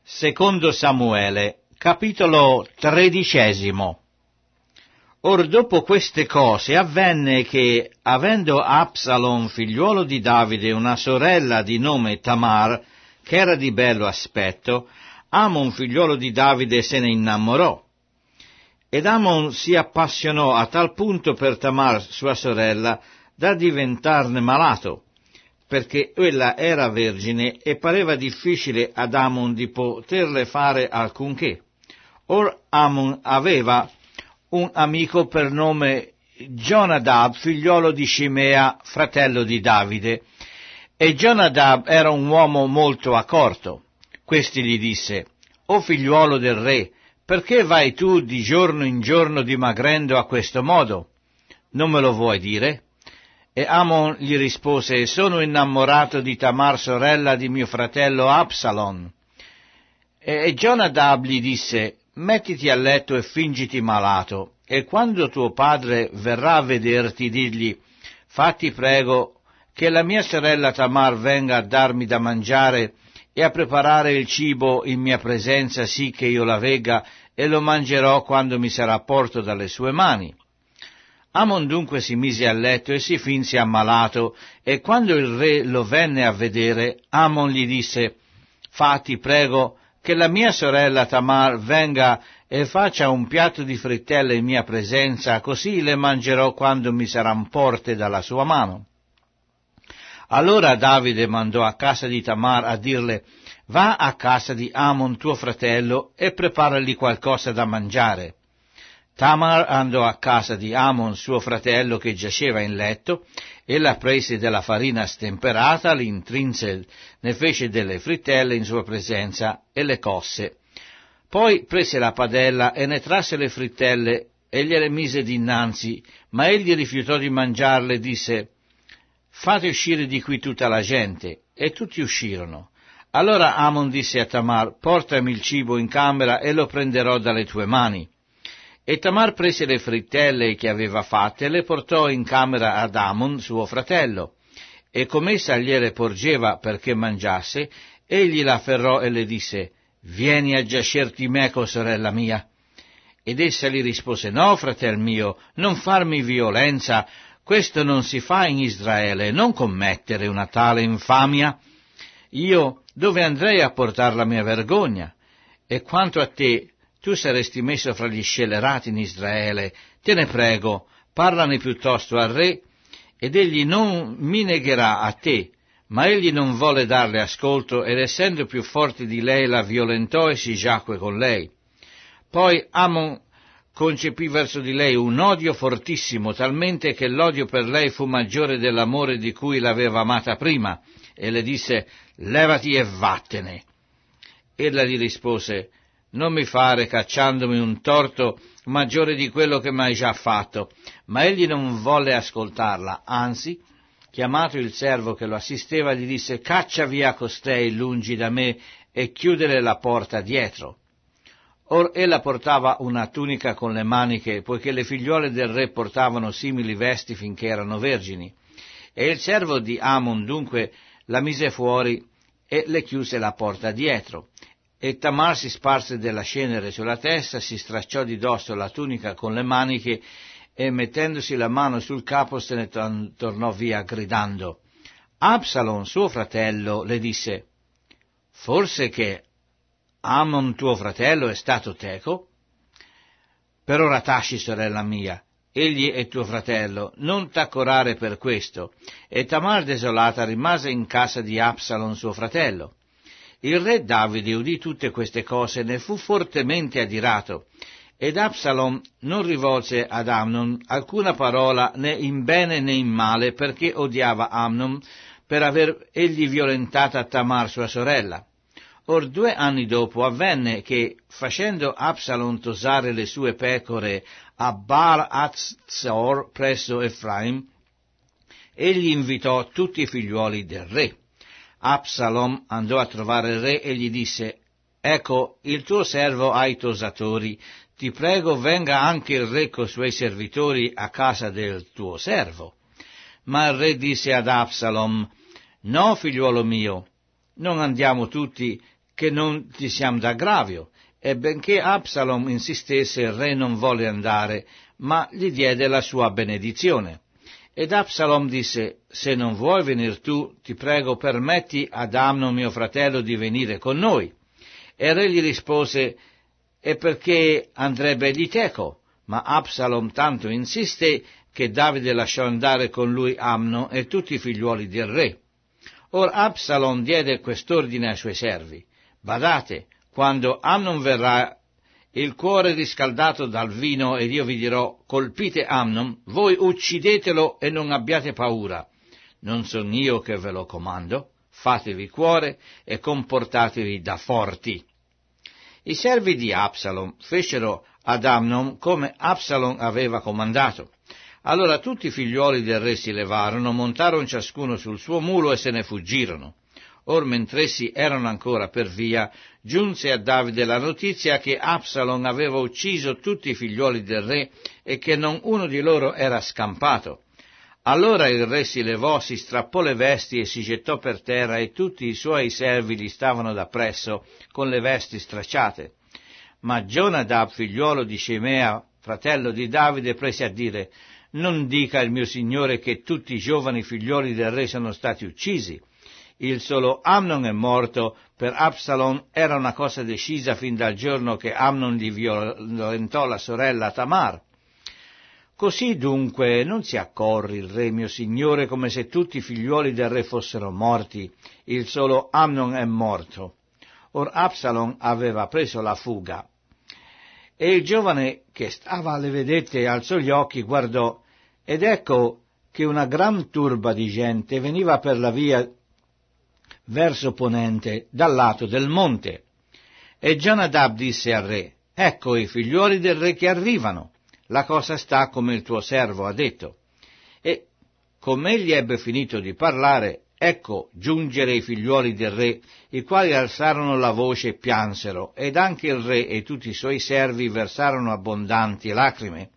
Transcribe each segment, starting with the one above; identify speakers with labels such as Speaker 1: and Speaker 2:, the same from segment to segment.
Speaker 1: Secondo Samuele, capitolo 13. Or dopo queste cose avvenne che, avendo Absalom, figliuolo di Davide, una sorella di nome Tamar, che era di bello aspetto, Amon, figliuolo di Davide, se ne innamorò. Ed Amon si appassionò a tal punto per Tamar, sua sorella, da diventarne malato, perché ella era vergine e pareva difficile ad Amon di poterle fare alcunché. Or Amon aveva un amico per nome Jonadab, figliolo di Shimea, fratello di Davide, e Jonadab era un uomo molto accorto. Questi gli disse: «O figliuolo del re, perché vai tu di giorno in giorno dimagrendo a questo modo? Non me lo vuoi dire?» E Amon gli rispose: «Sono innamorato di Tamar, sorella di mio fratello Absalom». E Jonadab gli disse: «Mettiti a letto e fingiti malato, e quando tuo padre verrà a vederti, digli: fatti prego che la mia sorella Tamar venga a darmi da mangiare e a preparare il cibo in mia presenza, sì che io la vegga e lo mangerò quando mi sarà porto dalle sue mani». Amon dunque si mise a letto e si finse ammalato, e quando il re lo venne a vedere, Amon gli disse: «Fatti prego che la mia sorella Tamar venga e faccia un piatto di frittelle in mia presenza, così le mangerò quando mi saran porte dalla sua mano». Allora Davide mandò a casa di Tamar a dirle: «Va a casa di Amon tuo fratello e preparagli qualcosa da mangiare». Tamar andò a casa di Amon suo fratello che giaceva in letto, e la prese della farina stemperata, l'intrinse, ne fece delle frittelle in sua presenza e le cosse. Poi prese la padella e ne trasse le frittelle e gliele mise dinanzi, ma egli rifiutò di mangiarle e disse: «Fate uscire di qui tutta la gente». E tutti uscirono. Allora Amon disse a Tamar: «Portami il cibo in camera e lo prenderò dalle tue mani». E Tamar prese le frittelle che aveva fatte e le portò in camera ad Amon, suo fratello. E come essa gliele porgeva perché mangiasse, egli la afferrò e le disse: «Vieni a giacerti meco, sorella mia». Ed essa gli rispose: «No, fratel mio, non farmi violenza, questo non si fa in Israele, non commettere una tale infamia. Io dove andrei a portar la mia vergogna? E quanto a te, tu saresti messo fra gli scellerati in Israele. Te ne prego, parlane piuttosto al re, ed egli non mi negherà a te». Ma egli non volle darle ascolto, ed essendo più forte di lei la violentò e si giacque con lei. Poi Amon concepì verso di lei un odio fortissimo, talmente che l'odio per lei fu maggiore dell'amore di cui l'aveva amata prima, e le disse: «Levati e vattene». Ella gli rispose: «Non mi fare cacciandomi un torto maggiore di quello che m'hai già fatto». Ma egli non volle ascoltarla, anzi, chiamato il servo che lo assisteva, gli disse: «Caccia via costei lungi da me e chiudere la porta dietro». Or ella portava una tunica con le maniche, poiché le figliuole del re portavano simili vesti finché erano vergini. E il servo di Amon dunque la mise fuori e le chiuse la porta dietro. E Tamar si sparse della cenere sulla testa, si stracciò di dosso la tunica con le maniche e mettendosi la mano sul capo se ne tornò via gridando. Absalom, suo fratello, le disse: «Forse che Amon tuo fratello è stato teco? Per ora taci, sorella mia, egli è tuo fratello, non t'accorare per questo». E Tamar desolata rimase in casa di Absalom suo fratello. Il re Davide udì tutte queste cose e ne fu fortemente adirato, ed Absalom non rivolse ad Amnon alcuna parola né in bene né in male, perché odiava Amnon per aver egli violentata Tamar sua sorella. Or 2 anni dopo avvenne che, facendo Absalom tosare le sue pecore a Baal Hatzor presso Efraim, egli invitò tutti i figliuoli del re. Absalom andò a trovare il re e gli disse: «Ecco, il tuo servo ha i tosatori, ti prego venga anche il re coi suoi servitori a casa del tuo servo». Ma il re disse ad Absalom: «No, figliuolo mio, non andiamo tutti, che non ti siamo d'aggravio. E benché Absalom insistesse, il re non volle andare, ma gli diede la sua benedizione. Ed Absalom disse: se non vuoi venir tu, ti prego permetti ad Amnon mio fratello di venire con noi. E il re gli rispose: e perché andrebbe egli teco? Ma Absalom tanto insisté che Davide lasciò andare con lui Amnon e tutti i figliuoli del re. Or Absalom diede quest'ordine ai suoi servi: badate, quando Amnon verrà, il cuore riscaldato dal vino, ed io vi dirò: colpite Amnon, voi uccidetelo e non abbiate paura. Non son io che ve lo comando, fatevi cuore e comportatevi da forti. I servi di Absalom fecero ad Amnon come Absalom aveva comandato. Allora tutti i figliuoli del re si levarono, montarono ciascuno sul suo mulo e se ne fuggirono. Or mentr'essi erano ancora per via, giunse a Davide la notizia che Absalom aveva ucciso tutti i figliuoli del re e che non uno di loro era scampato. Allora il re si levò, si strappò le vesti e si gettò per terra, e tutti i suoi servi gli stavano dappresso con le vesti stracciate. Ma Jonadab, figliuolo di Shimea, fratello di Davide, prese a dire: non dica il mio signore che tutti i giovani figliuoli del re sono stati uccisi. Il solo Amnon è morto. Per Absalom era una cosa decisa fin dal giorno che Amnon gli violentò la sorella Tamar. Così dunque non si accorre il re mio signore come se tutti i figliuoli del re fossero morti. Il solo Amnon è morto. Or Absalom aveva preso la fuga. E il giovane che stava alle vedette alzò gli occhi, guardò, ed ecco che una gran turba di gente veniva per la via verso ponente, dal lato del monte. E Jonadab disse al re: ecco i figliuoli del re che arrivano, la cosa sta come il tuo servo ha detto. E come egli ebbe finito di parlare, ecco giungere i figliuoli del re, i quali alzarono la voce e piansero, ed anche il re e tutti i suoi servi versarono abbondanti lacrime.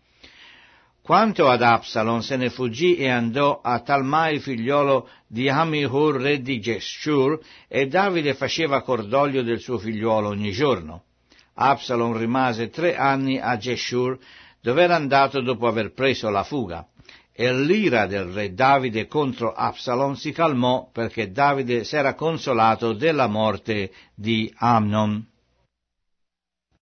Speaker 1: Quanto ad Absalom, se ne fuggì e andò a Talmai, figliolo di Amihur, re di Geshur, e Davide faceva cordoglio del suo figliuolo ogni giorno. Absalom rimase 3 anni a Geshur, dove era andato dopo aver preso la fuga. E l'ira del re Davide contro Absalom si calmò, perché Davide s'era consolato della morte di Amnon.